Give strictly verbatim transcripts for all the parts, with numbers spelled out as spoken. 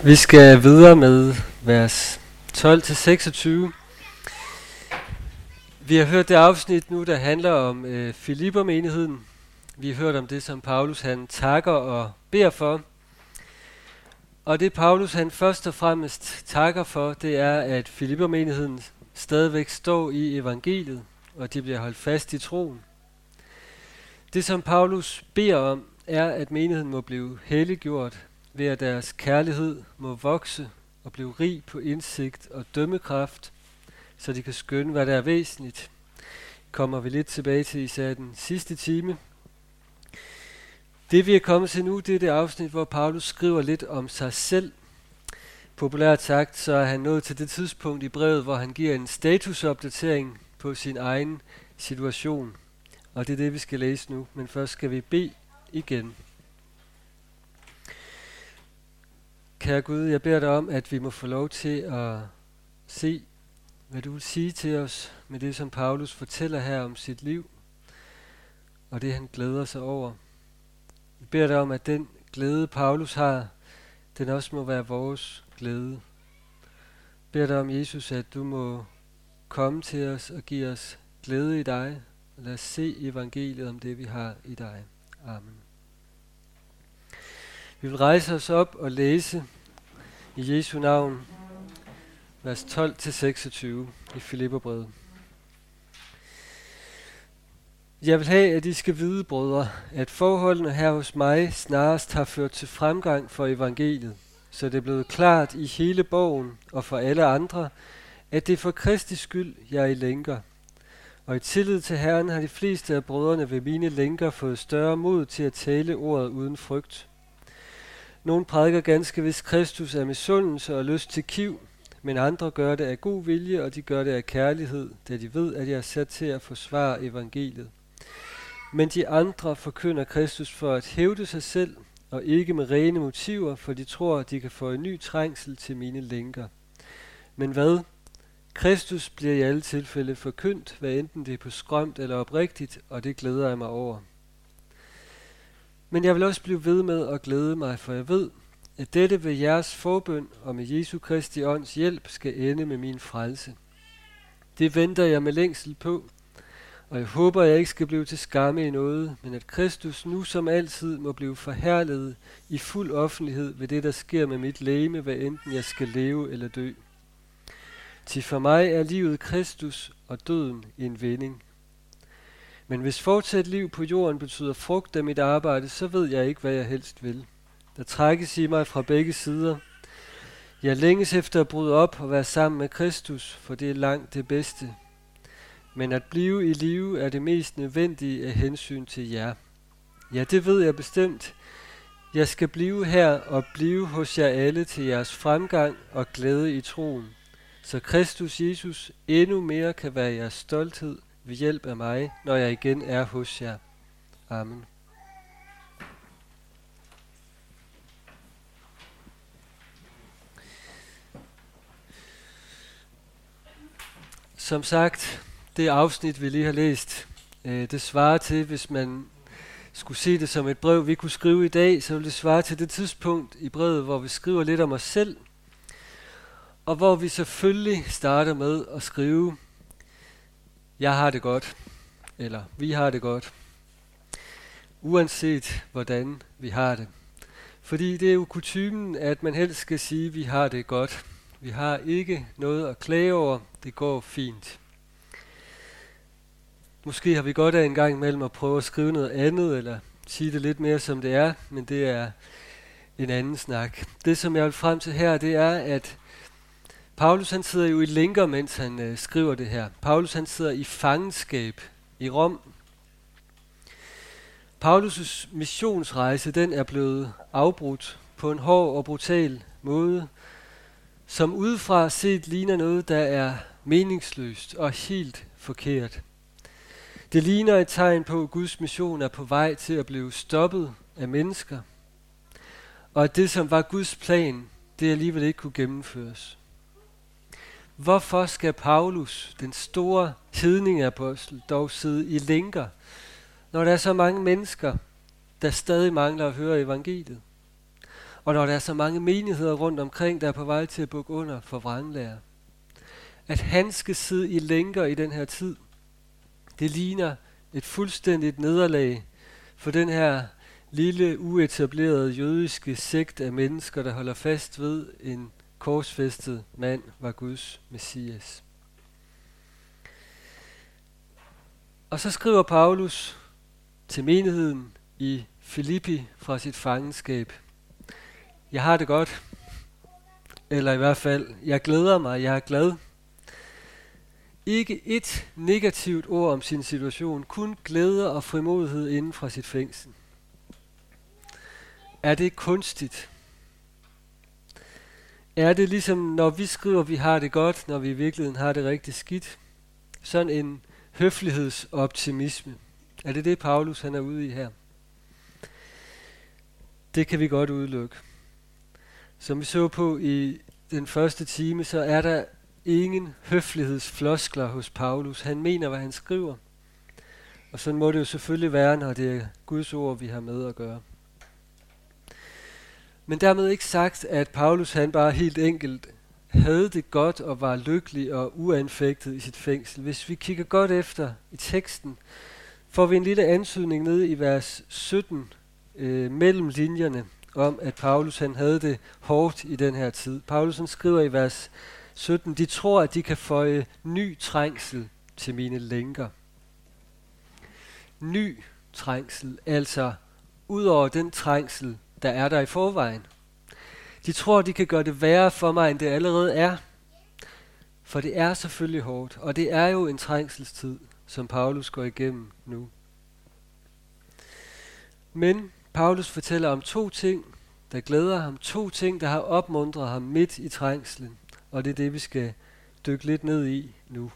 Vi skal videre med vers tolv til seksogtyve. Vi har hørt det afsnit nu, der handler om øh, Filippermenigheden. Vi har hørt om det, som Paulus han takker og beder for. Og det Paulus han først og fremmest takker for, det er, at Filippermenigheden stadigvæk står i evangeliet, og de bliver holdt fast i troen. Det, som Paulus beder om, er, at menigheden må blive helliggjort, ved at deres kærlighed må vokse og blive rig på indsigt og dømmekraft, så de kan skønne, hvad der er væsentligt. Kommer vi lidt tilbage til især den sidste time. Det vi er kommet til nu, det er det afsnit, hvor Paulus skriver lidt om sig selv. Populært sagt, så er han nået til det tidspunkt i brevet, hvor han giver en statusopdatering på sin egen situation. Og det er det, vi skal læse nu. Men først skal vi bede igen. Kære Gud, jeg beder dig om, at vi må få lov til at se, hvad du vil sige til os med det, som Paulus fortæller her om sit liv, og det han glæder sig over. Jeg beder dig om, at den glæde, Paulus har, den også må være vores glæde. Jeg beder dig om, Jesus, at du må komme til os og give os glæde i dig, og lad os se evangeliet om det, vi har i dig. Amen. Vi vil rejse os op og læse i Jesu navn, vers tolv til seksogtyve i Filipperbrevet. Jeg vil have, at I skal vide, brødre, at forholdene her hos mig snarest har ført til fremgang for evangeliet, så det er blevet klart i hele bogen og for alle andre, at det er for Kristi skyld, jeg er i lænker. Og i tillid til Herren har de fleste af brødrene ved mine lænker fået større mod til at tale ordet uden frygt. Nogle prædiker ganske vist Kristus af misundelse og lyst til kiv, men andre gør det af god vilje, og de gør det af kærlighed, da de ved, at jeg er sat til at forsvare evangeliet. Men de andre forkynder Kristus for at hævde sig selv, og ikke med rene motiver, for de tror, at de kan få en ny trængsel til mine lænker. Men hvad? Kristus bliver i alle tilfælde forkyndt, hvad enten det er på skrømt eller oprigtigt, og det glæder jeg mig over. Men jeg vil også blive ved med at glæde mig, for jeg ved, at dette ved jeres forbøn og med Jesu Kristi ånds hjælp skal ende med min frelse. Det venter jeg med længsel på, og jeg håber, at jeg ikke skal blive til skamme i noget, men at Kristus nu som altid må blive forherliget i fuld offentlighed ved det, der sker med mit legeme, hvad enten jeg skal leve eller dø. Til for mig er livet Kristus og døden en vending. Men hvis fortsat liv på jorden betyder frugt af mit arbejde, så ved jeg ikke, hvad jeg helst vil. Der trækkes i mig fra begge sider. Jeg længes efter at bryde op og være sammen med Kristus, for det er langt det bedste. Men at blive i live er det mest nødvendige af hensyn til jer. Ja, det ved jeg bestemt. Jeg skal blive her og blive hos jer alle til jeres fremgang og glæde i troen, så Kristus Jesus endnu mere kan være jeres stolthed ved hjælp af mig, når jeg igen er hos jer. Amen. Som sagt, det afsnit, vi lige har læst, øh, det svarer til, hvis man skulle se det som et brev, vi kunne skrive i dag, så ville det svare til det tidspunkt i brevet, hvor vi skriver lidt om os selv, og hvor vi selvfølgelig starter med at skrive, jeg har det godt, eller vi har det godt, uanset hvordan vi har det. Fordi det er jo kutymen, at man helst skal sige, at vi har det godt. Vi har ikke noget at klage over, det går fint. Måske har vi godt af en gang imellem at prøve at skrive noget andet, eller sige det lidt mere som det er, men det er en anden snak. Det som jeg vil frem til her, det er, at Paulus han sidder jo i lænker, mens han øh, skriver det her. Paulus han sidder i fangenskab i Rom. Paulus' missionsrejse, den er blevet afbrudt på en hård og brutal måde, som udefra set ligner noget, der er meningsløst og helt forkert. Det ligner et tegn på, at Guds mission er på vej til at blive stoppet af mennesker, og at det, som var Guds plan, det alligevel ikke kunne gennemføres. Hvorfor skal Paulus, den store hedningeapostel, dog sidde i lænker, når der er så mange mennesker, der stadig mangler at høre evangeliet? og når der er så mange menigheder rundt omkring, der er på vej til at bukke under for vranglærer. At han skal sidde i lænker i den her tid, det ligner et fuldstændigt nederlag for den her lille, uetablerede jødiske sekt af mennesker, der holder fast ved en korsfæstet mand var Guds Messias. Og så skriver Paulus til menigheden i Filippi fra sit fangenskab: Jeg har det godt, eller i hvert fald, jeg glæder mig, jeg er glad. Ikke et negativt ord om sin situation, kun glæde og frimodighed inden fra sit fængsel. Er det kunstigt? Er det ligesom, når vi skriver, vi har det godt, når vi i virkeligheden har det rigtig skidt? Sådan en høflighedsoptimisme. Er det det, Paulus han er ude i her? Det kan vi godt udelukke. Som vi så på i den første time, så er der ingen høflighedsfloskler hos Paulus. Han mener, hvad han skriver. Og sådan må det jo selvfølgelig være, når det er Guds ord, vi har med at gøre. Men dermed ikke sagt, at Paulus han bare helt enkelt havde det godt og var lykkelig og uanfægtet i sit fængsel. Hvis vi kigger godt efter i teksten, får vi en lille antydning nede i vers sytten øh, mellem linjerne om, at Paulus han havde det hårdt i den her tid. Paulus han skriver i vers sytten, de tror, at de kan føje ny trængsel til mine lænker. Ny trængsel, altså ud over den trængsel, der er der i forvejen. De tror, de kan gøre det værre for mig, end det allerede er. For det er selvfølgelig hårdt, og det er jo en trængselstid, som Paulus går igennem nu. Men Paulus fortæller om to ting, der glæder ham. To ting, der har opmuntret ham midt i trængslen. Og det er det, vi skal dykke lidt ned i nu.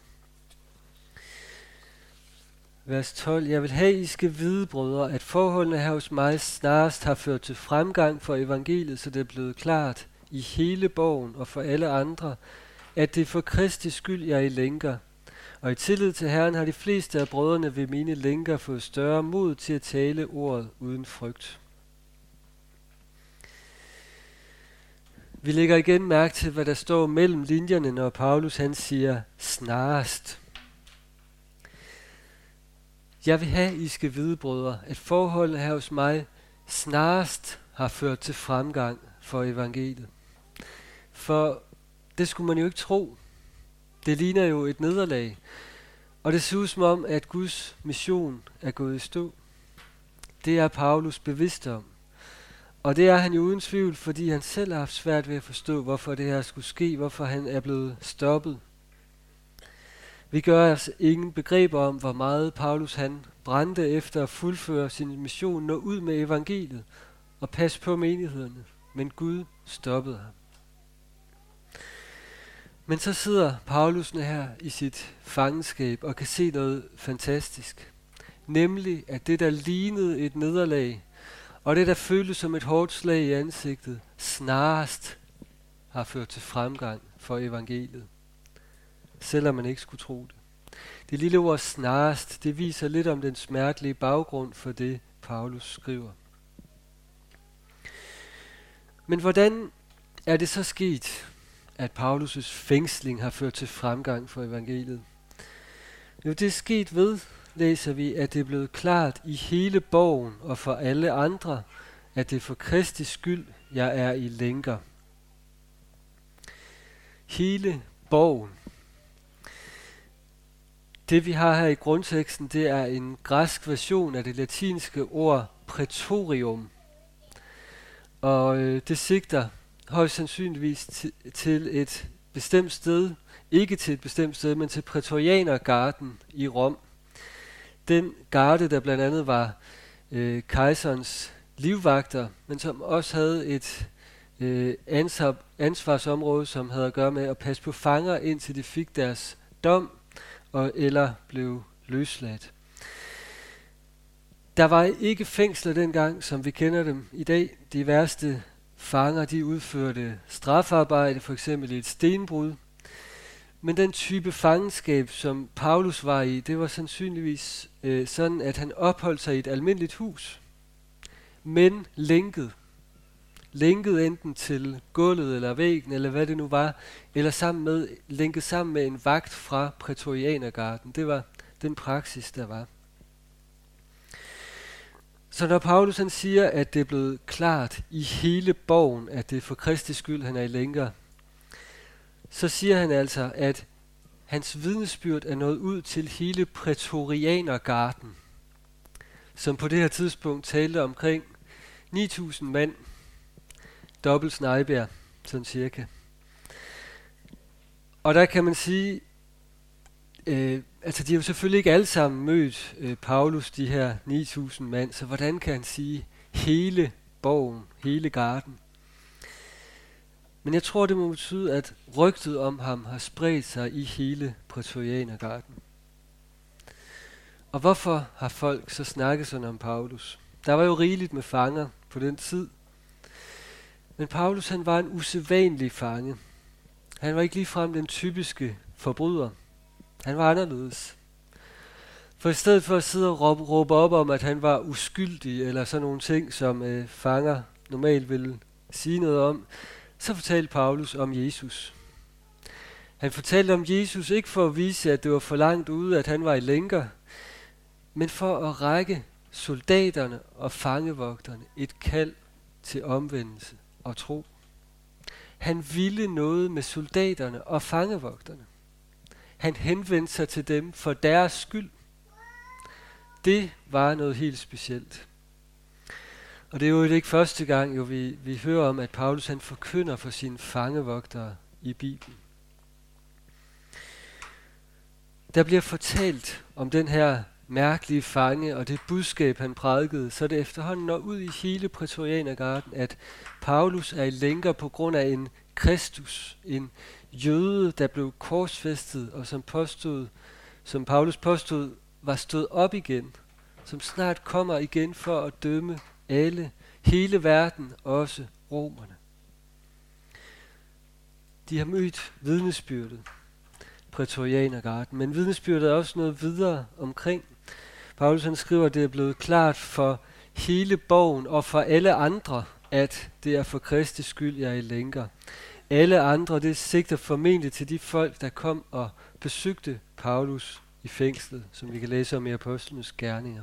Vers tolv. Jeg vil have, I skal vide, brødre, at forholdene her hos mig snarest har ført til fremgang for evangeliet, så det er blevet klart i hele borgen og for alle andre, at det er for Kristi skyld, jeg er i lænker. Og i tillid til Herren har de fleste af brødrene ved mine lænker fået større mod til at tale ordet uden frygt. Vi lægger igen mærke til, hvad der står mellem linjerne, når Paulus han siger snarest. Jeg vil have, I skal vide, brødre, at forholdet her hos mig snarest har ført til fremgang for evangeliet. For det skulle man jo ikke tro. Det ligner jo et nederlag. Og det ser ud som om, at Guds mission er gået i stå. Det er Paulus bevidst om. Og det er han jo uden tvivl, fordi han selv har haft svært ved at forstå, hvorfor det her skulle ske, hvorfor han er blevet stoppet. Vi gør os ingen begreber om, hvor meget Paulus han brændte efter at fuldføre sin mission, nå ud med evangeliet og passe på menighederne. Men Gud stoppede ham. Men så sidder Paulus her i sit fangenskab og kan se noget fantastisk. Nemlig, at det, der lignede et nederlag, og det, der føltes som et hårdt slag i ansigtet, snarest har ført til fremgang for evangeliet. Selvom man ikke skulle tro det. Det lille ord snarest, det viser lidt om den smertelige baggrund for det, Paulus skriver. Men hvordan er det så sket, at Paulus' fængsling har ført til fremgang for evangeliet? Jo, det er sket ved, læser vi, at det er blevet klart i hele borgen og for alle andre, at det er for Kristi skyld, jeg er i lænker. Hele borgen. Det vi har her i grundteksten, det er en græsk version af det latinske ord praetorium. Og øh, det sigter højst sandsynligvis til, til et bestemt sted, ikke til et bestemt sted, men til Prætorianergarden i Rom. Den garde, der blandt andet var øh, kejserens livvagter, men som også havde et øh, ansvar, ansvarsområde, som havde at gøre med at passe på fanger, indtil de fik deres dom, og eller blev løsladt. Der var ikke fængsler dengang, som vi kender dem i dag. De værste fanger, de udførte strafarbejde, for eksempel i et stenbrud. Men den type fangenskab, som Paulus var i, det var sandsynligvis øh, sådan, at han opholdt sig i et almindeligt hus, men lænket. lænket enten til gulvet eller væggen, eller hvad det nu var, eller sammen med, lænket sammen med en vagt fra Prætorianergarden. Det var den praksis, der var. Så når Paulus han siger, at det er blevet klart i hele borgen, at det er for Kristi skyld, han er i lænker, så siger han altså, at hans vidnesbyrd er nået ud til hele Prætorianergarden, som på det her tidspunkt talte omkring ni tusind mand, dobbelt Snejbjerg, sådan cirka. Og der kan man sige, øh, altså de har jo selvfølgelig ikke alle sammen mødt øh, Paulus, de her ni tusind mand, så hvordan kan han sige hele borgen, hele garden? Men jeg tror, det må betyde, at rygtet om ham har spredt sig i hele Prætorianergarden. Og hvorfor har folk så snakket sådan om Paulus? Der var jo rigeligt med fanger på den tid. Men Paulus han var en usædvanlig fange. Han var ikke ligefrem den typiske forbryder. Han var anderledes. For i stedet for at sidde og råbe, råbe op om, at han var uskyldig, eller sådan nogle ting, som øh, fanger normalt ville sige noget om, så fortalte Paulus om Jesus. Han fortalte om Jesus ikke for at vise, at det var for langt ude, at han var i lænker, men for at række soldaterne og fangevogterne et kald til omvendelse og tro. Han ville noget med soldaterne og fangevogterne. Han henvendte sig til dem for deres skyld. Det var noget helt specielt. Og det er jo ikke første gang, jo vi, vi hører om, at Paulus han forkynder for sine fangevogtere i Bibelen. Der bliver fortalt om den her mærkelige fange og det budskab, han prædikede, så det efterhånden når ud i hele Prætorianergarden, at Paulus er i lænker på grund af en Kristus, en jøde, der blev korsfæstet, og som påstod, som Paulus påstod, var stået op igen, som snart kommer igen for at dømme alle, hele verden, også romerne. De har mødt vidnesbyrdet, Prætorianergarden, men vidnesbyrdet er også noget videre omkring. Paulus han skriver, at det er blevet klart for hele borgen og for alle andre, at det er for Kristi skyld, jeg er i lænker. Alle andre, det sigter formentlig til de folk, der kom og besøgte Paulus i fængslet, som vi kan læse om i Apostlenes Gerninger.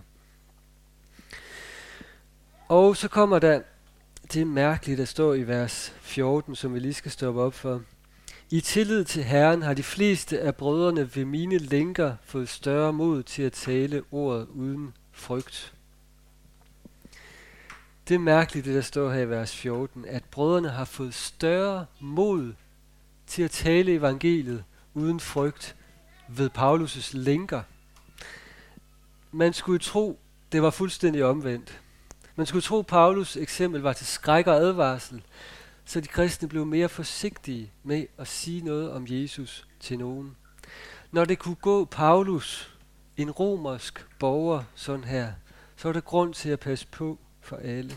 Og så kommer der det mærkelige, der står i vers fjorten, som vi lige skal stoppe op for. I tillid til Herren har de fleste af brødrene ved mine lænker fået større mod til at tale ordet uden frygt. Det er mærkeligt, det der står her i vers fjorten, at brødrene har fået større mod til at tale evangeliet uden frygt ved Paulus' lænker. Man skulle tro, det var fuldstændig omvendt. Man skulle tro, Paulus' eksempel var til skræk og advarsel, så de kristne blev mere forsigtige med at sige noget om Jesus til nogen. Når det kunne gå Paulus, en romersk borger, sådan her, så var der grund til at passe på for alle.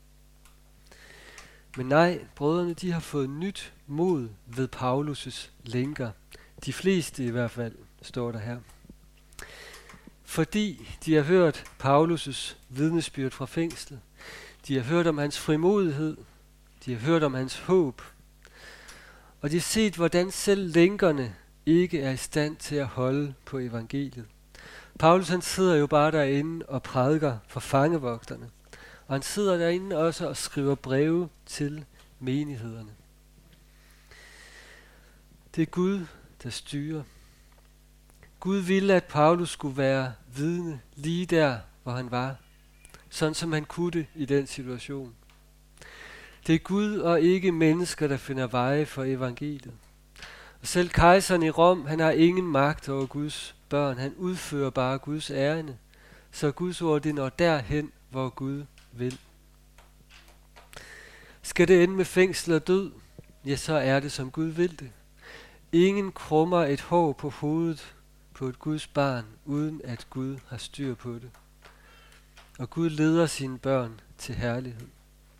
Men nej, brødrene de har fået nyt mod ved Paulus' lænker. De fleste i hvert fald, står der her. Fordi de har hørt Paulus' vidnesbyrd fra fængslet. De har hørt om hans frimodighed. De har hørt om hans håb. Og de har set, hvordan selv lænkerne ikke er i stand til at holde på evangeliet. Paulus han sidder jo bare derinde og prædiker for fangevogterne. Og han sidder derinde også og skriver breve til menighederne. Det er Gud, der styrer. Gud ville, at Paulus skulle være vidne lige der, hvor han var. Sådan som han kunne det i den situation. Det er Gud og ikke mennesker, der finder veje for evangeliet. Og selv kejseren i Rom, han har ingen magt over Guds børn. Han udfører bare Guds ærinde. Så Guds ord, det når derhen, hvor Gud vil. Skal det ende med fængsel og død? Ja, så er det, som Gud vil det. Ingen krummer et hår på hovedet på et Guds barn, uden at Gud har styr på det. Og Gud leder sine børn til herlighed.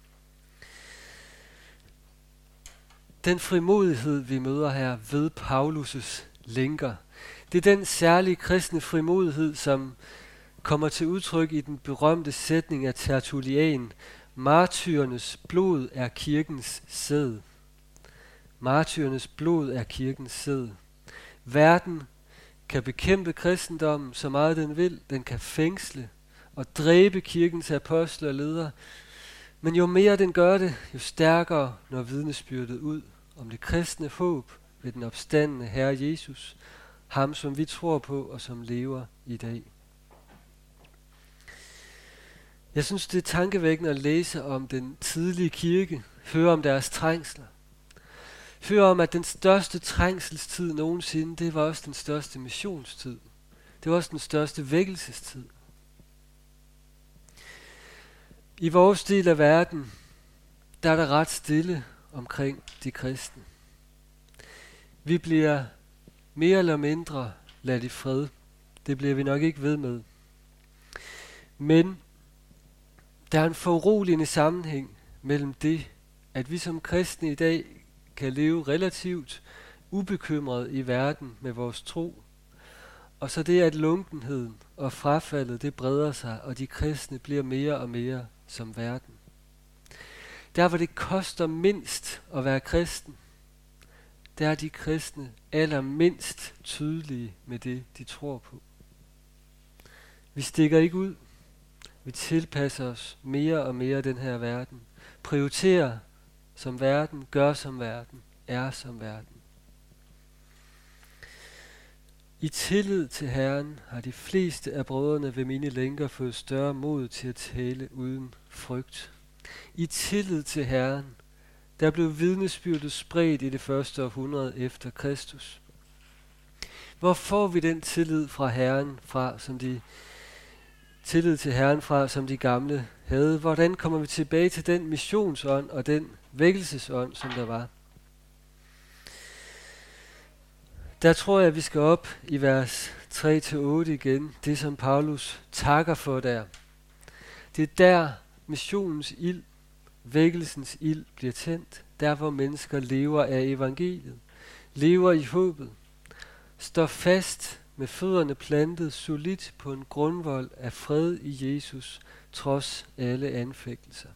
Den frimodighed, vi møder her ved Paulus' lænker, det er den særlige kristne frimodighed, som kommer til udtryk i den berømte sætning af Tertullian, Martyrernes blod er kirkens sæd. Martyrernes blod er kirkens sæd. Verden kan bekæmpe kristendommen så meget den vil. Den kan fængsle og dræbe kirkens apostle og ledere. Men jo mere den gør det, jo stærkere når vidnesbyrdet ud om det kristne håb ved den opstandne Herre Jesus, ham som vi tror på og som lever i dag. Jeg synes, det er tankevækkende at læse om den tidlige kirke, høre om deres trængsler. Høre om, at den største trængselstid nogensinde, det var også den største missionstid. Det var også den største vækkelsestid. I vores del af verden, der er der ret stille omkring de kristne. Vi bliver mere eller mindre ladt i fred. Det bliver vi nok ikke ved med. Men der er en foruroligende sammenhæng mellem det, at vi som kristne i dag kan leve relativt ubekymret i verden med vores tro, og så det, at lunkenheden og frafaldet, det breder sig, og de kristne bliver mere og mere som verden. Der, hvor det koster mindst at være kristen, der er de kristne allermindst tydelige med det, de tror på. Vi stikker ikke ud. Vi tilpasser os mere og mere den her verden. Prioriterer som verden, gør som verden, er som verden. I tillid til Herren har de fleste af brødrene ved mine lænker fået større mod til at tale uden frygt. I tillid til Herren, der blev vidnesbyrdet spredt i det første århundrede efter Kristus. Hvor får vi den tillid fra Herren fra, som de tillid til Herren fra, som de gamle havde? Hvordan kommer vi tilbage til den missionsånd og den vækkelsesånd, som der var? Der tror jeg, at vi skal op i vers tre til otte igen, det som Paulus takker for der. Det er der missionens ild, vækkelsens ild bliver tændt, der hvor mennesker lever af evangeliet, lever i håbet, står fast med fødderne plantet solidt på en grundvold af fred i Jesus, trods alle anfægtelser.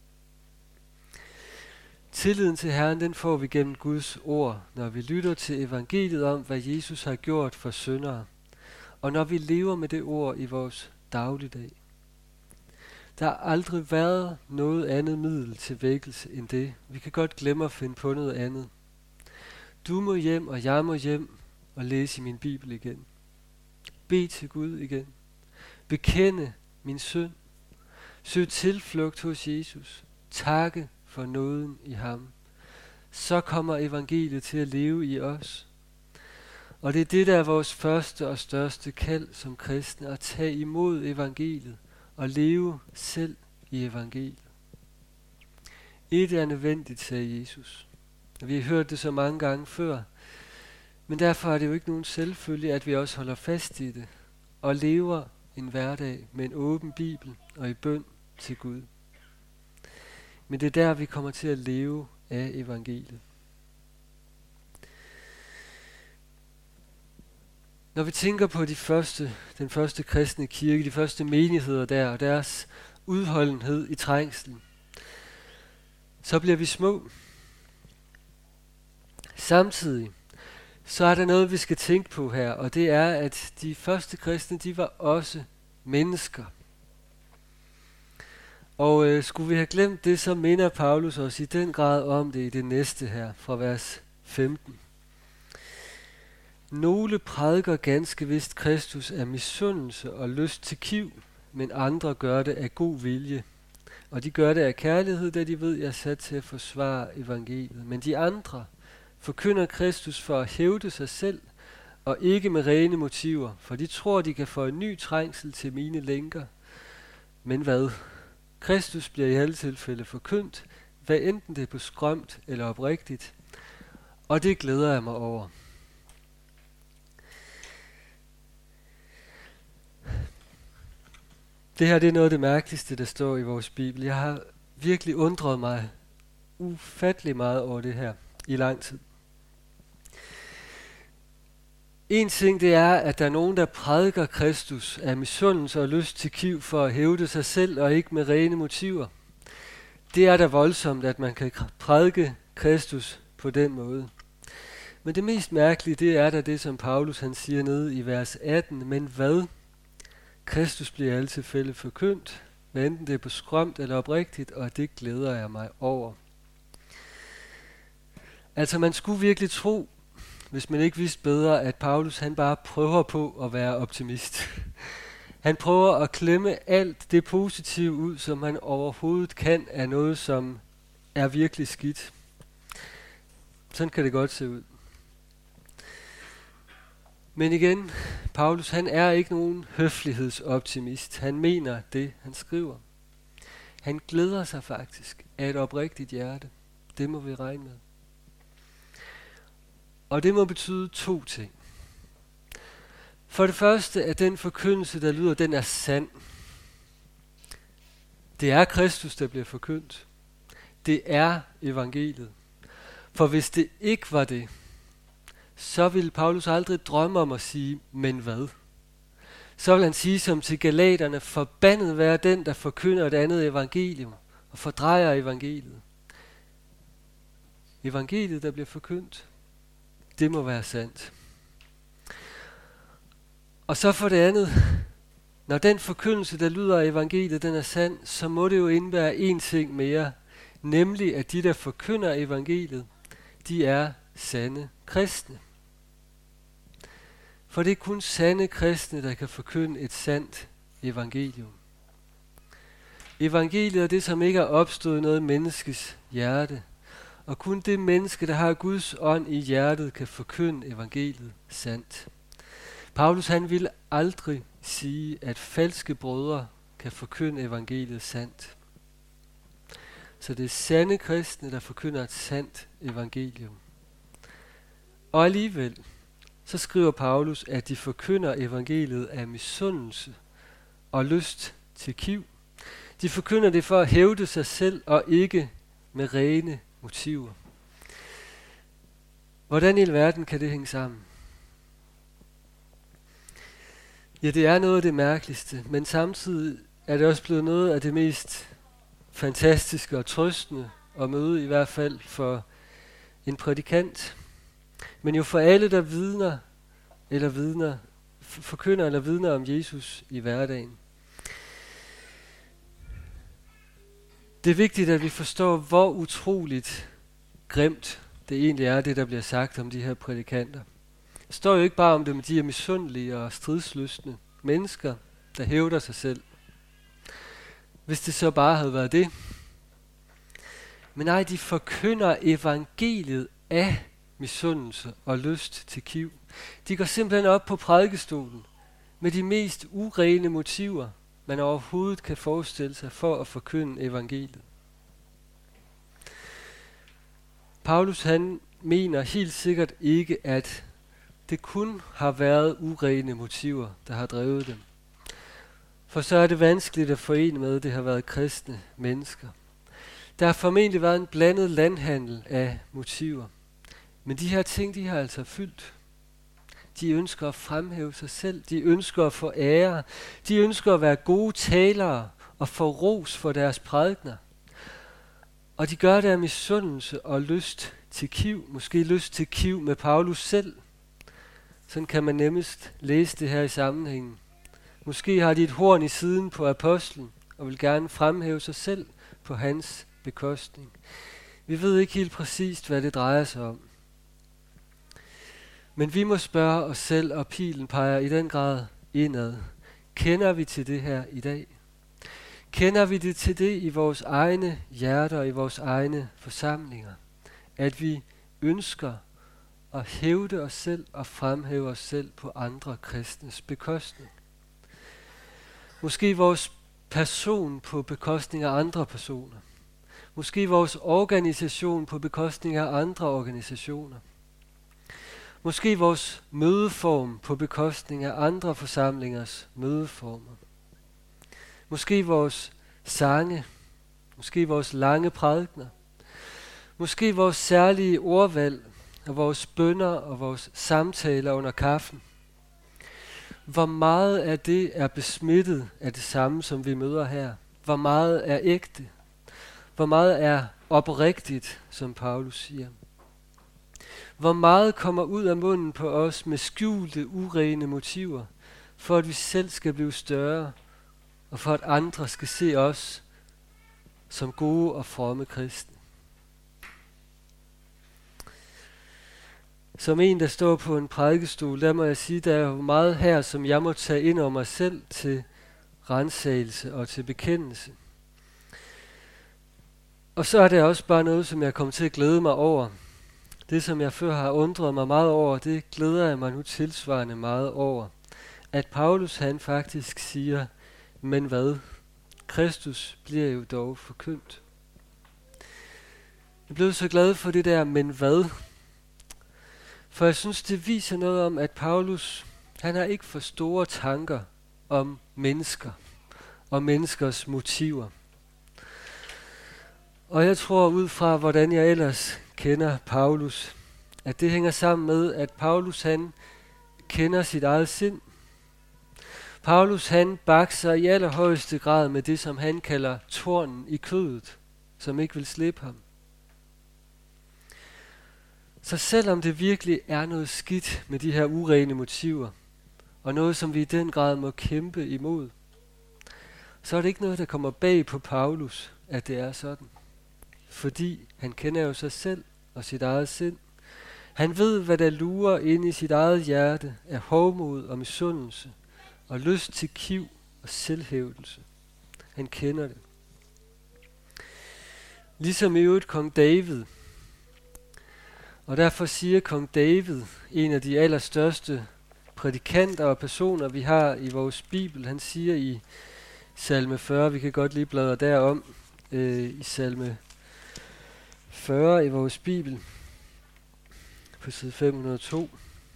Tilliden til Herren, den får vi gennem Guds ord, når vi lytter til evangeliet om, hvad Jesus har gjort for syndere, og når vi lever med det ord i vores dagligdag. Der har aldrig været noget andet middel til vækkelse end det. Vi kan godt glemme at finde på noget andet. Du må hjem, og jeg må hjem og læse i min Bibel igen. Bed til Gud igen. Bekende min synd. Søg tilflugt hos Jesus. Takke for nåden i ham. Så kommer evangeliet til at leve i os. Og det er det, der er vores første og største kald som kristne, at tage imod evangeliet og leve selv i evangeliet. Et er nødvendigt, sagde Jesus. Vi har hørt det så mange gange før, men derfor er det jo ikke nogen selvfølge, at vi også holder fast i det og lever en hverdag med en åben Bibel og i bøn til Gud. Men det er der, vi kommer til at leve af evangeliet. Når vi tænker på de første, den første kristne kirke, de første menigheder der, og deres udholdenhed i trængslen, så bliver vi små. Samtidig, så er der noget, vi skal tænke på her, og det er, at de første kristne, de var også mennesker. Og øh, skulle vi have glemt det, så minder Paulus os i den grad om det i det næste her, fra vers femten. Nogle prædiker ganske vist Kristus af misundelse og lyst til kiv, men andre gør det af god vilje. Og de gør det af kærlighed, da de ved, jeg er sat til at forsvare evangeliet. Men de andre forkynder Kristus for at hævde sig selv, og ikke med rene motiver, for de tror, de kan få en ny trængsel til mine lænker. Men hvad? Kristus bliver i alle tilfælde forkyndt, hvad enten det er på skrømt eller oprigtigt, og det glæder jeg mig over. Det her det er noget af det mærkeligste, der står i vores Bibel. Jeg har virkelig undret mig ufattelig meget over det her i lang tid. En ting det er, at der er nogen, der prædiker Kristus af misundelse og lyst til kiv for at hævde sig selv og ikke med rene motiver. Det er da voldsomt, at man kan prædike Kristus på den måde. Men det mest mærkelige, det er da det, som Paulus han siger nede i vers atten. Men hvad? Kristus bliver altid fælde forkyndt, hvad enten det er på skrømt eller oprigtigt, og det glæder jeg mig over. Altså man skulle virkelig tro, hvis man ikke vidste bedre, at Paulus han bare prøver på at være optimist. Han prøver at klemme alt det positive ud, som han overhovedet kan af noget, som er virkelig skidt. Sådan kan det godt se ud. Men igen, Paulus han er ikke nogen høflighedsoptimist. Han mener det, han skriver. Han glæder sig faktisk af et oprigtigt hjerte. Det må vi regne med. Og det må betyde to ting. For det første, at den forkyndelse, der lyder, den er sand. Det er Kristus, der bliver forkyndt. Det er evangeliet. For hvis det ikke var det, så ville Paulus aldrig drømme om at sige, men hvad? Så vil han sige som til galaterne, forbandet være den, der forkynder et andet evangelium og fordrejer evangeliet. Evangeliet, der bliver forkyndt, det må være sandt. Og så for det andet, når den forkyndelse, der lyder af evangeliet, den er sand, så må det jo indebære én ting mere, nemlig at de, der forkynder evangeliet, de er sande kristne. For det er kun sande kristne, der kan forkynde et sandt evangelium. Evangeliet er det, som ikke er opstået i noget menneskes hjerte, og kun det menneske, der har Guds ånd i hjertet, kan forkynde evangeliet sandt. Paulus han ville aldrig sige, at falske brødre kan forkynde evangeliet sandt. Så det er sande kristne, der forkynder et sandt evangelium. Og alligevel, så skriver Paulus, at de forkynder evangeliet af misundelse og lyst til kiv. De forkynder det for at hævde sig selv og ikke med rene motiver. Hvordan i alverden kan det hænge sammen? Ja, det er noget af det mærkeligste, men samtidig er det også blevet noget af det mest fantastiske og trøstende at møde, i hvert fald for en prædikant. Men jo for alle, der vidner eller vidner, forkynder eller vidner om Jesus i hverdagen. Det er vigtigt, at vi forstår, hvor utroligt grimt det egentlig er, det der bliver sagt om de her prædikanter. Det står jo ikke bare om dem, de er misundelige og stridslystne mennesker, der hævder sig selv. Hvis det så bare havde været det. Men nej, de forkynder evangeliet af misundelse og lyst til kiv. De går simpelthen op på prædikestolen med de mest urene motiver, man overhovedet kan forestille sig for at forkynde evangeliet. Paulus han mener helt sikkert ikke, at det kun har været urene motiver, der har drevet dem. For så er det vanskeligt at forene med, at det har været kristne mennesker. Der har formentlig været en blandet landhandel af motiver. Men de her ting, de har altså fyldt. De ønsker at fremhæve sig selv. De ønsker at få ære. De ønsker at være gode talere og få ros for deres prædikener. Og de gør det af misundelse og lyst til kiv. Måske lyst til kiv med Paulus selv. Sådan kan man nemmest læse det her i sammenhængen. Måske har de et horn i siden på apostlen og vil gerne fremhæve sig selv på hans bekostning. Vi ved ikke helt præcist, hvad det drejer sig om. Men vi må spørge os selv, og pilen peger i den grad indad. Kender vi til det her i dag? Kender vi det til det i vores egne hjerter og i vores egne forsamlinger? At vi ønsker at hævde os selv og fremhæve os selv på andre kristnes bekostning. Måske vores person på bekostning af andre personer. Måske vores organisation på bekostning af andre organisationer. Måske vores mødeform på bekostning af andre forsamlingers mødeformer. Måske vores sange. Måske vores lange prædikener. Måske vores særlige ordvalg og vores bønner og vores samtaler under kaffen. Hvor meget af det er besmittet af det samme, som vi møder her? Hvor meget er ægte? Hvor meget er oprigtigt, som Paulus siger. Hvor meget kommer ud af munden på os med skjulte, urene motiver, for at vi selv skal blive større, og for at andre skal se os som gode og fromme kristne. Som en, der står på en prædikestol, der må jeg sige, der er jo meget her, som jeg må tage ind over mig selv til ransagelse og til bekendelse. Og så er det også bare noget, som jeg kommer til at glæde mig over. Det, som jeg før har undret mig meget over, det glæder jeg mig nu tilsvarende meget over. At Paulus han faktisk siger, men hvad? Kristus bliver jo dog forkyndt. Jeg blev så glad for det der, men hvad? For jeg synes, det viser noget om, at Paulus, han har ikke for store tanker om mennesker og menneskers motiver. Og jeg tror ud fra, hvordan jeg ellers kender Paulus, at det hænger sammen med, at Paulus han kender sit eget sind. Paulus han bakser i allerhøjeste grad med det, som han kalder tornen i kødet, som ikke vil slippe ham. Så selvom det virkelig er noget skidt med de her urene motiver, og noget, som vi i den grad må kæmpe imod, så er det ikke noget, der kommer bag på Paulus, at det er sådan. Fordi han kender jo sig selv og sit eget sind. Han ved, hvad der lurer inde i sit eget hjerte af hovmod og misundelse, og lyst til kiv og selvhævdelse. Han kender det. Ligesom i øvrigt kong David. Og derfor siger kong David, en af de allerstørste prædikanter og personer, vi har i vores Bibel, han siger i salme fyrre, vi kan godt lige bladre derom, øh, i salme fyrre i vores Bibel, på side fem hundrede og to.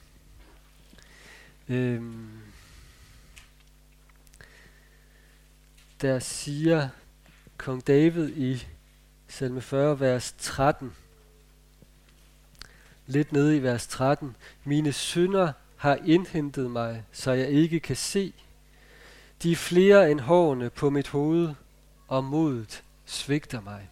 Øhm, der siger kong David i salme fyrre, vers tretten, lidt nede i vers tretten, mine synder har indhentet mig, så jeg ikke kan se. De er flere end hårene på mit hoved, og modet svigter mig.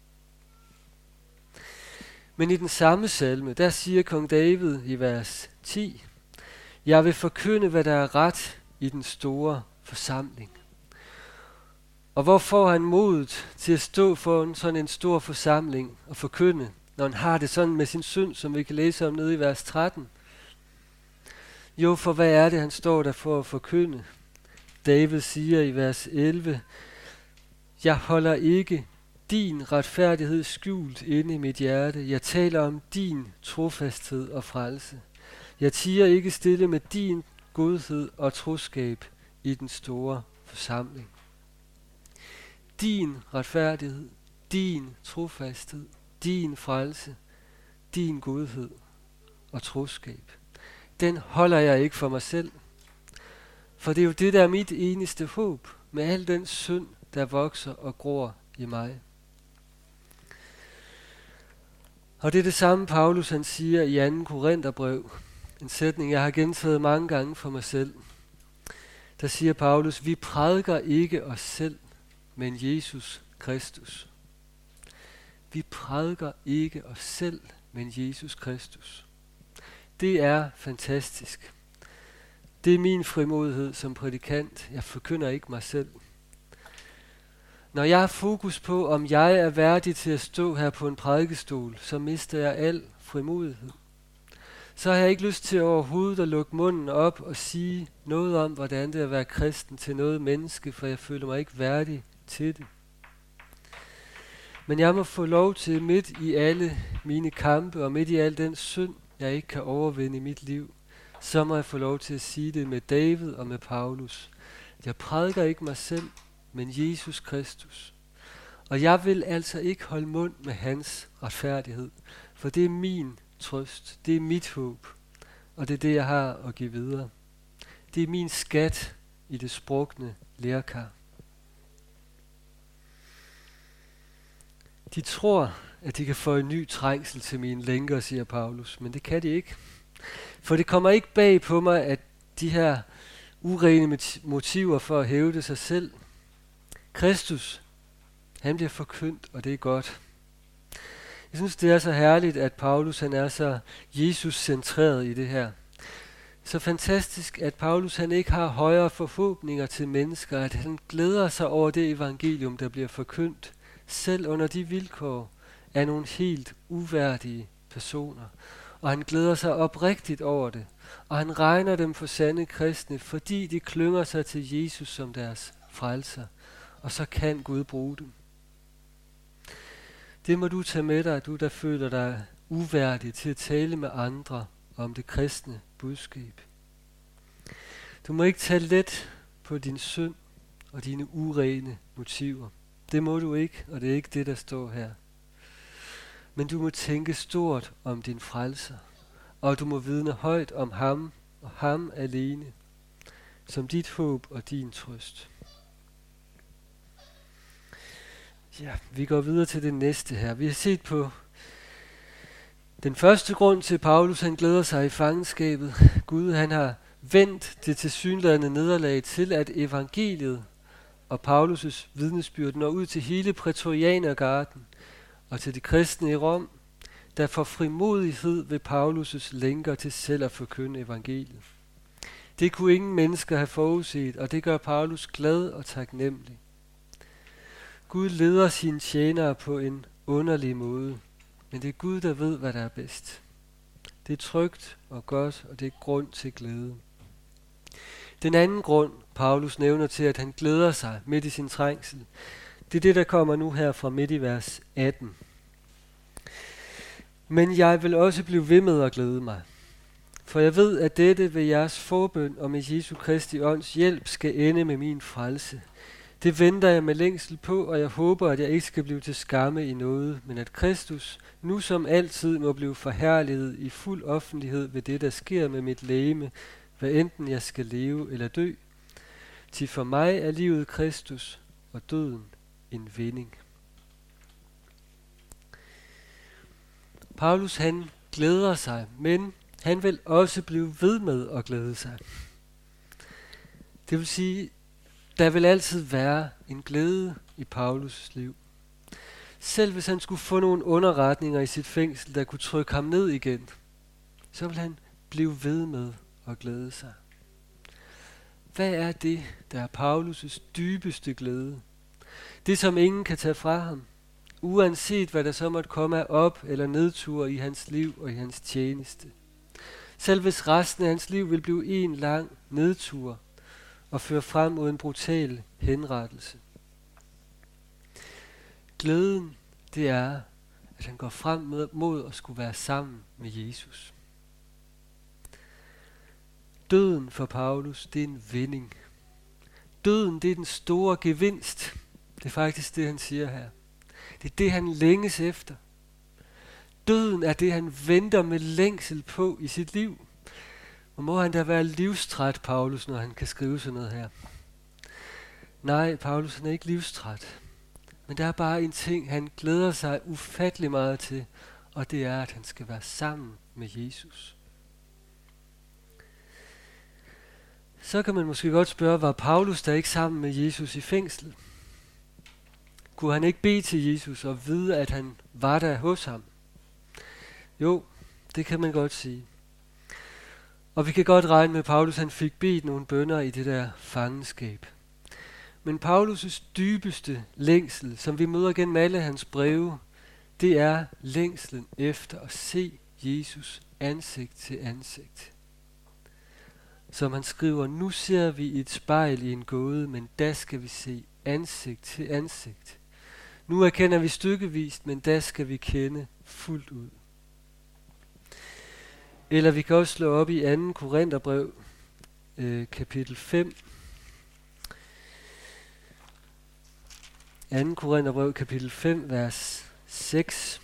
Men i den samme salme, der siger kong David i vers ti, jeg vil forkynde, hvad der er ret i den store forsamling. Og hvor får han modet til at stå for en, sådan en stor forsamling og forkynde, når han har det sådan med sin synd, som vi kan læse om nede i vers tretten? Jo, for hvad er det, han står der for at forkynde? David siger i vers elleve, jeg holder ikke din retfærdighed skjult inde i mit hjerte. Jeg taler om din trofasthed og frelse. Jeg tiger ikke stille med din godhed og troskab i den store forsamling. Din retfærdighed, din trofasthed, din frelse, din godhed og troskab, den holder jeg ikke for mig selv. For det er jo det, der er mit eneste håb med al den synd, der vokser og gror i mig. Og det er det samme, Paulus han siger i anden Korintherbrev. En sætning, jeg har gentaget mange gange for mig selv. Der siger Paulus, vi prædiker ikke os selv, men Jesus Kristus. Vi prædiker ikke os selv, men Jesus Kristus. Det er fantastisk. Det er min frimodighed som prædikant. Jeg forkynder ikke mig selv. Når jeg har fokus på, om jeg er værdig til at stå her på en prædikestol, så mister jeg al frimodighed. Så har jeg ikke lyst til overhovedet at lukke munden op og sige noget om, hvordan det er at være kristen til noget menneske, for jeg føler mig ikke værdig til det. Men jeg må få lov til midt i alle mine kampe og midt i al den synd, jeg ikke kan overvinde i mit liv, så må jeg få lov til at sige det med David og med Paulus. Jeg prædiker ikke mig selv, men Jesus Kristus. Og jeg vil altså ikke holde mund med hans retfærdighed, for det er min trøst, det er mit håb, og det er det, jeg har at give videre. Det er min skat i det sprukne lerkar. De tror, at de kan få en ny trængsel til mine lænker, siger Paulus, men det kan de ikke. For det kommer ikke bag på mig, at de her urene motiver for at hævde sig selv. Kristus, Han bliver forkyndt, og det er godt. Jeg synes, det er så herligt, at Paulus han er så Jesus-centreret i det her. Så fantastisk, at Paulus han ikke har højere forhåbninger til mennesker, at han glæder sig over det evangelium, der bliver forkyndt, selv under de vilkår af nogle helt uværdige personer. Og han glæder sig oprigtigt over det, og han regner dem for sande kristne, fordi de klynger sig til Jesus som deres frelser, og så kan Gud bruge dem. Det må du tage med dig, du der føler dig uværdig til at tale med andre om det kristne budskab. Du må ikke tage let på din synd og dine urene motiver. Det må du ikke, og det er ikke det, der står her. Men du må tænke stort om din frelser, og du må vidne højt om ham og ham alene, som dit håb og din trøst. Ja, vi går videre til det næste her. Vi har set på den første grund til, at Paulus han glæder sig i fangenskabet. Gud han har vendt det tilsyneladende nederlag til, at evangeliet og Paulus' vidnesbyrd når ud til hele prætorianergarden og til de kristne i Rom, der får frimodighed ved Paulus' lænker til selv at forkynde evangeliet. Det kunne ingen mennesker have forudset, og det gør Paulus glad og taknemmelig. Gud leder sine tjenere på en underlig måde, men det er Gud, der ved, hvad der er bedst. Det er trygt og godt, og det er grund til glæde. Den anden grund, Paulus nævner til, at han glæder sig midt i sin trængsel, det er det, der kommer nu her fra midt i vers atten. Men jeg vil også blive ved med at glæde mig, for jeg ved, at dette ved jeres forbøn og med Jesu Kristi ånds hjælp skal ende med min frelse. Det venter jeg med længsel på, og jeg håber, at jeg ikke skal blive til skamme i noget, men at Kristus nu som altid må blive forherliget i fuld offentlighed ved det, der sker med mit legeme, hvad enten jeg skal leve eller dø. Til for mig er livet Kristus, og døden en vinding. Paulus han glæder sig, men han vil også blive ved med at glæde sig. Det vil sige, der vil altid være en glæde i Paulus' liv. Selv hvis han skulle få nogle underretninger i sit fængsel, der kunne trykke ham ned igen, så vil han blive ved med at glæde sig. Hvad er det, der er Paulus' dybeste glæde? Det, som ingen kan tage fra ham, uanset hvad der så måtte komme af op- eller nedture i hans liv og i hans tjeneste. Selv hvis resten af hans liv vil blive en lang nedtur og føre frem mod en brutal henrettelse. Glæden, det er, at han går frem mod at skulle være sammen med Jesus. Døden for Paulus, det er en vinding. Døden, det er den store gevinst. Det er faktisk det, han siger her. Det er det, han længes efter. Døden er det, han venter med længsel på i sit liv. Og må han da være livstræt, Paulus, når han kan skrive sådan noget her. Nej, Paulus han er ikke livstræt. Men der er bare en ting, han glæder sig ufattelig meget til, og det er, at han skal være sammen med Jesus. Så kan man måske godt spørge, var Paulus der ikke sammen med Jesus i fængslet? Kunne han ikke bede til Jesus og vide, at han var der hos ham? Jo, det kan man godt sige. Og vi kan godt regne med, at Paulus han fik bedt nogle bønner i det der fangenskab. Men Paulus' dybeste længsel, som vi møder gennem alle hans breve, det er længslen efter at se Jesus ansigt til ansigt. Som han skriver, nu ser vi i et spejl i en gåde, men da skal vi se ansigt til ansigt. Nu erkender vi stykkevist, men da skal vi kende fuldt ud. Eller vi kan også slå op i anden Korintherbrev, øh, kapitel fem. anden Korintherbrev, kapitel fem, vers seks.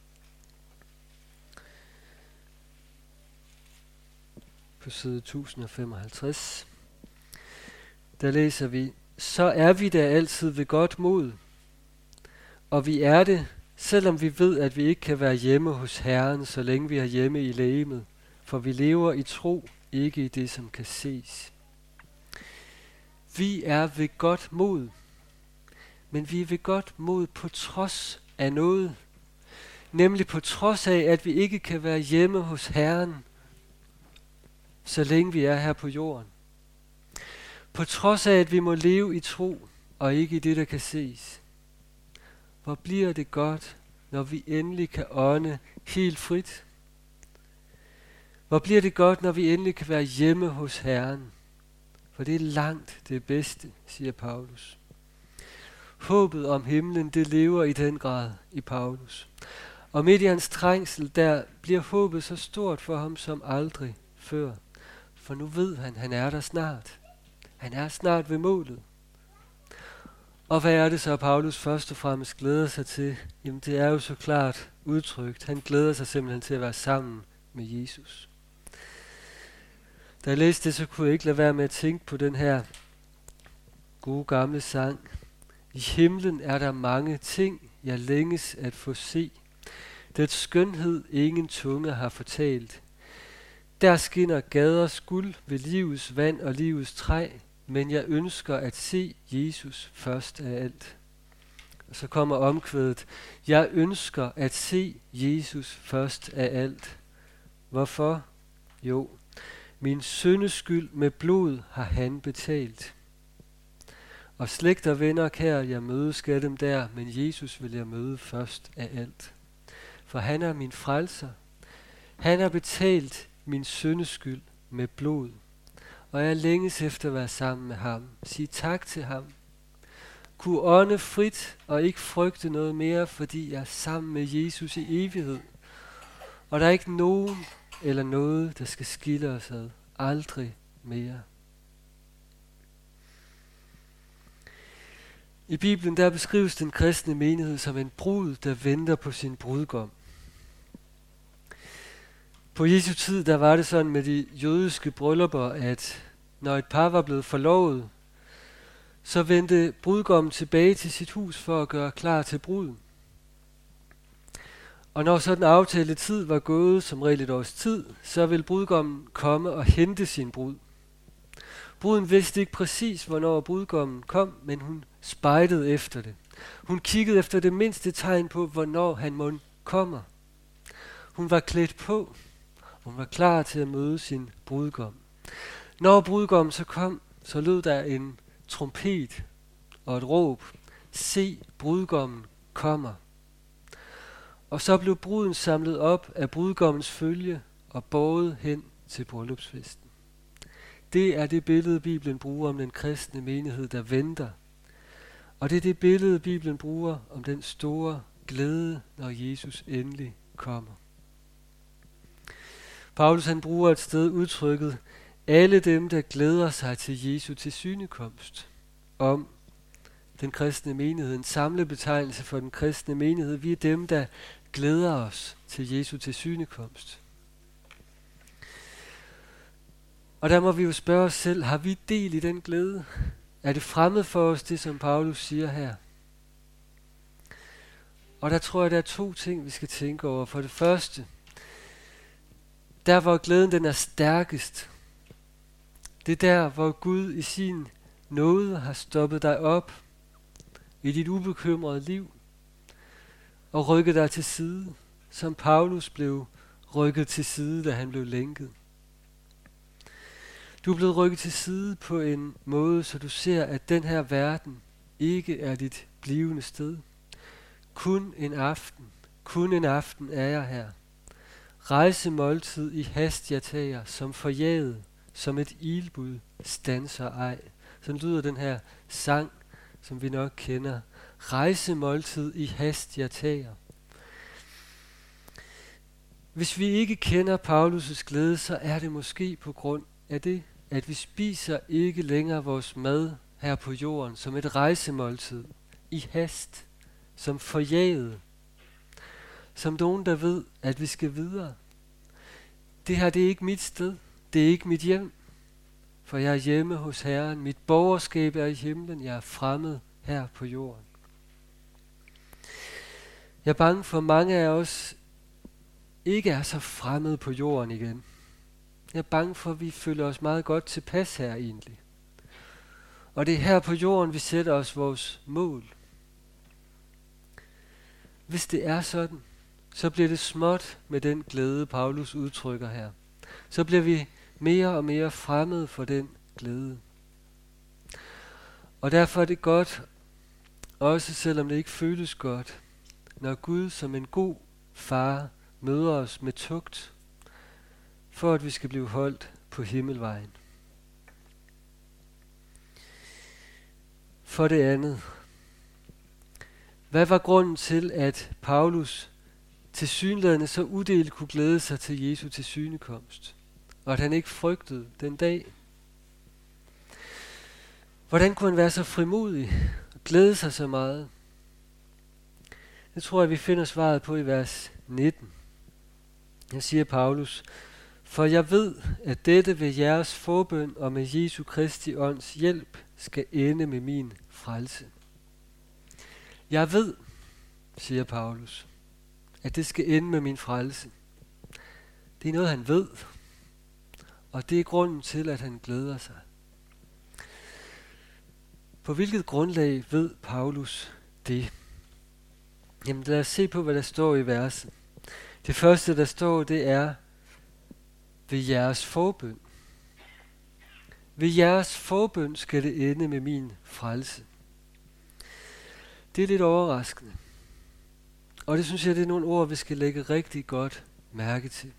På side tusind femoghalvtreds. Der læser vi, så er vi da altid ved godt mod. Og vi er det, selvom vi ved, at vi ikke kan være hjemme hos Herren, så længe vi er hjemme i legemet. For vi lever i tro, ikke i det, som kan ses. Vi er ved godt mod. men vi er ved godt mod på trods af noget. Nemlig på trods af, at vi ikke kan være hjemme hos Herren, så længe vi er her på jorden. På trods af, at vi må leve i tro, og ikke i det, der kan ses. Hvor bliver det godt, når vi endelig kan ånde helt frit? Hvor bliver det godt, når vi endelig kan være hjemme hos Herren? For det er langt det bedste, siger Paulus. Håbet om himlen, det lever i den grad i Paulus. Og midt i hans trængsel, der bliver håbet så stort for ham som aldrig før. For nu ved han, han er der snart. Han er snart ved målet. Og hvad er det så, Paulus først og fremmest glæder sig til? Jamen det er jo så klart udtrykt. Han glæder sig simpelthen til at være sammen med Jesus. Da jeg læste det, så kunne jeg ikke lade være med at tænke på den her gode gamle sang. I himlen er der mange ting, jeg længes at få se. Dets skønhed ingen tunge har fortalt. Der skinner gaders guld ved livets vand og livets træ, men jeg ønsker at se Jesus først af alt. Og så kommer omkvædet. Jeg ønsker at se Jesus først af alt. Hvorfor? Jo, min syndeskyld med blod har han betalt. Og slægt og venner, kære, jeg møde skal dem der, men Jesus vil jeg møde først af alt. For han er min frelser. Han har betalt min syndeskyld med blod. Og jeg længes efter at være sammen med ham. Sig tak til ham. Kunne ånde frit og ikke frygte noget mere, fordi jeg er sammen med Jesus i evighed. Og der er ikke nogen eller noget, der skal skille os ad. Aldrig mere. I Bibelen der beskrives den kristne menighed som en brud, der venter på sin brudgom. På Jesu tid der var det sådan med de jødiske bryllupper, at når et par var blevet forlovet, så vendte brudgommen tilbage til sit hus for at gøre klar til bruden. Og når så den aftalte tid var gået, som regel et års tid, så ville brudgommen komme og hente sin brud. Bruden vidste ikke præcis, hvornår brudgommen kom, men hun spejdede efter det. Hun kiggede efter det mindste tegn på, hvornår han mon kommer. Hun var klædt på. Hun var klar til at møde sin brudgom. Når brudgommen så kom, så lød der en trompet og et råb. Se, brudgommen kommer. Og så blev bruden samlet op af brudgommens følge og båret hen til bryllupsfesten. Det er det billede, Bibelen bruger om den kristne menighed, der venter. Og det er det billede, Bibelen bruger om den store glæde, når Jesus endelig kommer. Paulus han bruger et sted udtrykket, alle dem, der glæder sig til Jesu tilsynekomst, om den kristne menighed, en samlebetegnelse for den kristne menighed. Vi er dem, der glæder os til Jesu tilsynekomst. Og der må vi jo spørge os selv, har vi del i den glæde? Er det fremmed for os, det som Paulus siger her? Og der tror jeg, der er to ting, vi skal tænke over. For det første, der hvor glæden den er stærkest, det er der, hvor Gud i sin nåde har stoppet dig op i dit ubekymrede liv og rykket dig til side, som Paulus blev rykket til side, da han blev lænket. Du er blevet rykket til side på en måde, så du ser, at den her verden ikke er dit blivende sted. Kun en aften, kun en aften er jeg her. Rejsemåltid i hast jeg tager, som forjaget, som et ilbud standser ej. Sådan lyder den her sang, som vi nok kender. Rejsemåltid i hast jeg tager. Hvis vi ikke kender Paulus' glæde, så er det måske på grund af det, at vi spiser ikke længere vores mad her på jorden som et rejsemåltid i hast, som forjaget, som nogen, der ved, at vi skal videre. Det her, det er ikke mit sted, det er ikke mit hjem, for jeg er hjemme hos Herren. Mit borgerskab er i himlen, jeg er fremmed her på jorden. Jeg er bange for, mange af os ikke er så fremmede på jorden igen. Jeg er bange for, at vi føler os meget godt tilpas her egentlig. Og det er her på jorden, vi sætter os vores mål. hvis det er sådan, så bliver det småt med den glæde, Paulus udtrykker her. Så bliver vi mere og mere fremmede for den glæde. Og derfor er det godt, også selvom det ikke føles godt, når Gud som en god far møder os med tugt, for at vi skal blive holdt på himmelvejen. For det andet, hvad var grunden til, at Paulus tilsyneladende så udelt kunne glæde sig til Jesu tilsynekomst, og at han ikke frygtede den dag? Hvordan kunne han være så frimodig og glæde sig så meget? Det tror jeg, vi finder svaret på i vers nitten. Her siger Paulus: For jeg ved, at dette ved jeres forbøn og med Jesu Kristi ånds hjælp skal ende med min frelse. Jeg ved, siger Paulus, at det skal ende med min frelse. Det er noget, han ved, og det er grunden til, at han glæder sig. På hvilket grundlag ved Paulus det? Jamen lad os se på, hvad der står i verset. Det første, der står, det er ved jeres forbøn. Ved jeres forbøn skal det ende med min frelse. Det er lidt overraskende. Og det synes jeg, det er nogle ord, vi skal lægge rigtig godt mærke til.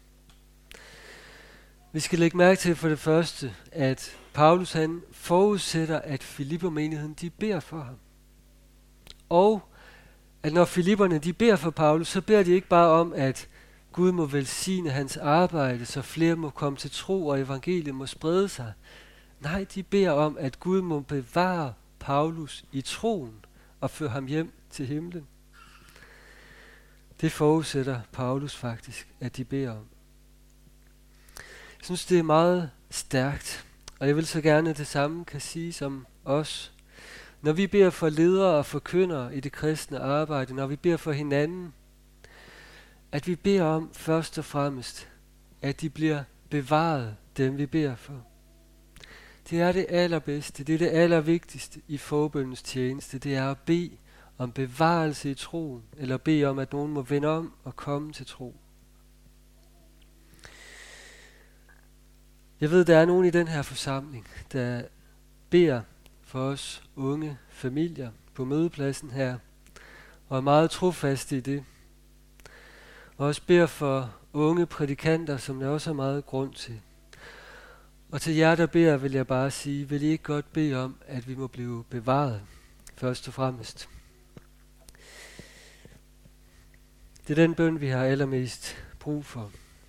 Vi skal lægge mærke til for det første, at Paulus han forudsætter, at Filippermenigheden de beder for ham. Og at når filipperne de beder for Paulus, så beder de ikke bare om, at Gud må velsigne hans arbejde, så flere må komme til tro, og evangeliet må sprede sig. Nej, de beder om, at Gud må bevare Paulus i troen og føre ham hjem til himlen. Det forudsætter Paulus faktisk, at de beder om. Jeg synes, det er meget stærkt, og jeg vil så gerne, at det samme kan siges om os. Når vi beder for ledere og forkyndere i det kristne arbejde, når vi beder for hinanden, at vi beder om først og fremmest, at de bliver bevaret, dem vi beder for. Det er det allerbedste, det er det allervigtigste i forbøndens tjeneste, det er at bede om bevarelse i troen, eller bede om, at nogen må vende om og komme til tro. Jeg ved, der er nogen i den her forsamling, der beder for os unge familier på mødepladsen her, og er meget trofaste i det. Og også beder for unge prædikanter, som der også er meget grund til. Og til jer, der beder, vil jeg bare sige, vil I ikke godt bede om, at vi må blive bevaret, først og fremmest. Det er den bøn, vi har allermest brug for.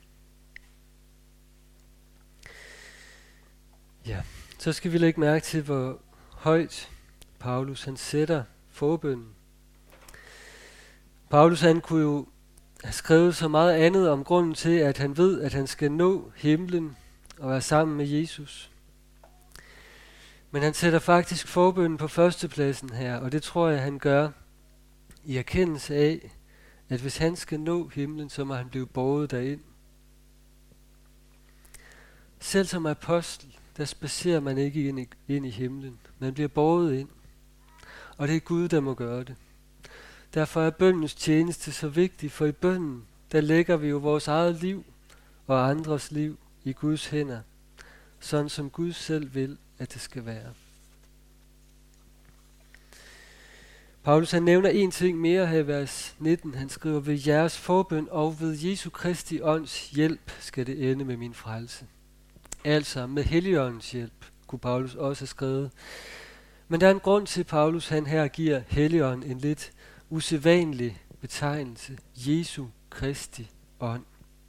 Ja, så skal vi lægge mærke til, hvor højt Paulus han sætter forbønnen. Paulus han kunne jo have skrevet så meget andet om grunden til, at han ved, at han skal nå himlen og være sammen med Jesus. Men han sætter faktisk forbønnen på førstepladsen her, og det tror jeg, han gør i erkendelse af, at hvis han skal nå himlen, så må han blive båret derind. Selv som apostel, der spacerer man ikke ind i, ind i himlen. Man bliver båret ind. Og det er Gud, der må gøre det. Derfor er bønnens tjeneste så vigtig, for i bønnen, der lægger vi jo vores eget liv og andres liv i Guds hænder, sådan som Gud selv vil, at det skal være. Paulus han nævner en ting mere her i vers nitten. Han skriver, ved jeres forbøn og ved Jesu Kristi ånds hjælp skal det ende med min frelse. Altså med Helligåndens hjælp, kunne Paulus også have skrevet. Men der er en grund til, at Paulus han her giver Helligånden en lidt usædvanlig betegnelse. Jesu Kristi ånd.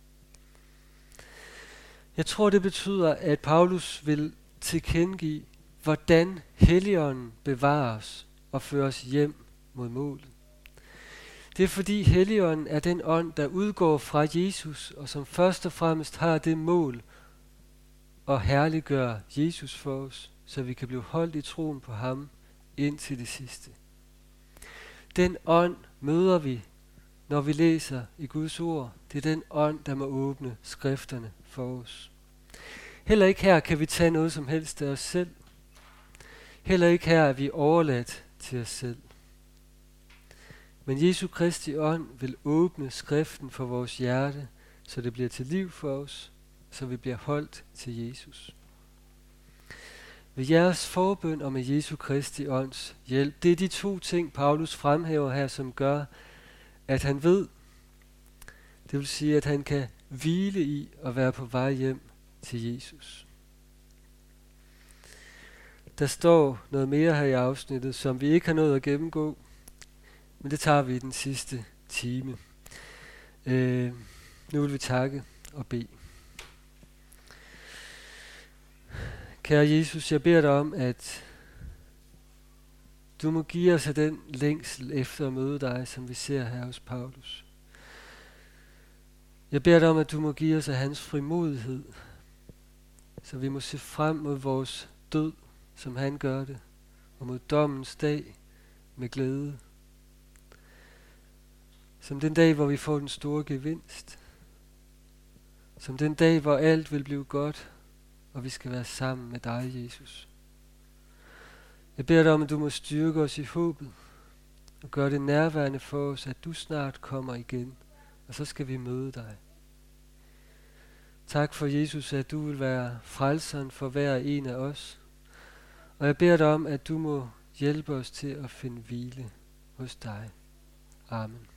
Jeg tror, det betyder, at Paulus vil tilkendegive, hvordan Helligånden bevares og føres hjem mod målet. Det er fordi Helligånden er den ånd, der udgår fra Jesus, og som først og fremmest har det mål at herliggøre Jesus for os, så vi kan blive holdt i troen på ham indtil det sidste. Den ånd møder vi, når vi læser i Guds ord. Det er den ånd, der må åbne skrifterne for os. Heller ikke her kan vi tage noget som helst af os selv. Heller ikke her er vi overladt til os selv. Men Jesu Kristi ånd vil åbne skriften for vores hjerte, så det bliver til liv for os, så vi bliver holdt til Jesus. Ved jeres forbøn og med Jesu Kristi ånds hjælp, det er de to ting, Paulus fremhæver her, som gør, at han ved, det vil sige, at han kan hvile i at være på vej hjem til Jesus. Der står noget mere her i afsnittet, som vi ikke har nået at gennemgå, men det tager vi i den sidste time. Øh, nu vil vi takke og bede. Kære Jesus, jeg beder dig om, at du må give os af den længsel efter at møde dig, som vi ser her hos Paulus. Jeg beder dig om, at du må give os af hans frimodighed, så vi må se frem mod vores død, som han gør det, og mod dommens dag med glæde. Som den dag, hvor vi får den store gevinst. Som den dag, hvor alt vil blive godt, og vi skal være sammen med dig, Jesus. Jeg beder dig om, at du må styrke os i håbet, og gøre det nærværende for os, at du snart kommer igen, og så skal vi møde dig. Tak for Jesus, at du vil være frelseren for hver en af os, og jeg beder dig om, at du må hjælpe os til at finde hvile hos dig. Amen.